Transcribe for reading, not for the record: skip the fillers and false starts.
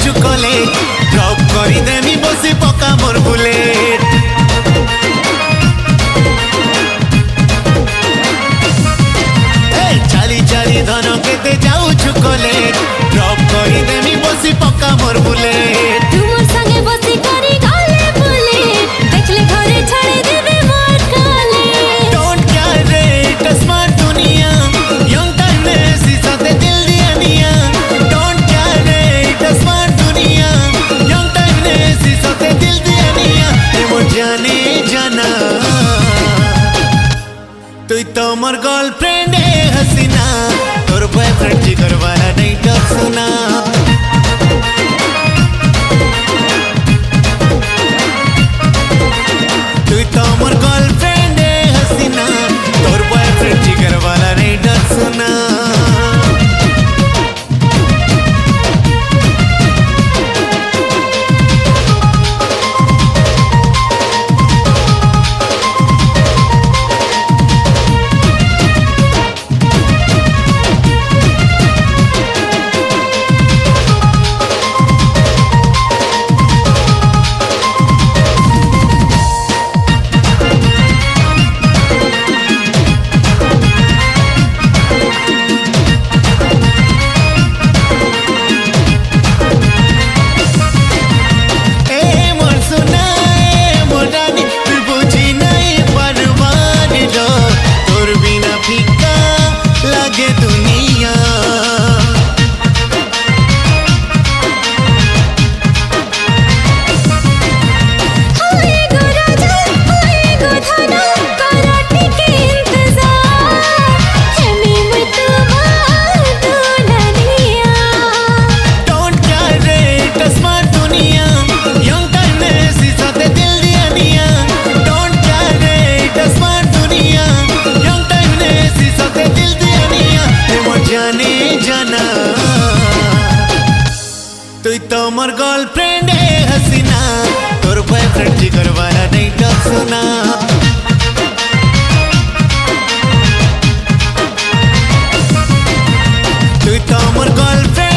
जाऊछु college drop करी देमी बसी पका मोर बुलेट चाली चाली धन केते जाऊछु कॉलेज ड्रॉप करी देमी बसी पका मोर बुलेट तू मोर संगे बसी करी गले बुलेट देखले घरे छाड़े देबे मोर कॉलेज डोंट केयर रे इट स्मार्ट दुनिया यंग टाइम में सीसा ते दिल दिया निया डोंट केयर रे इट स्मार्ट दुनिया यंग टाइम में सीसा ते दिल दिया निया वो जाने जाना तू तो मोर गर्लफ्रेंड है हसीना तोर बॉयफ्रेंड जिगर वाला नहीं तो सुना तू तो मोर गर्लफ्रेंड है हसीना तोर बॉयफ्रेंड जिगर वाला नहीं तो सुना तू तो मोर गर्लफ्रेंड है हसीना तोर बॉयफ्रेंड जिगर वाला नहीं तो सुना तू तो मोर गर्लफ्रेंड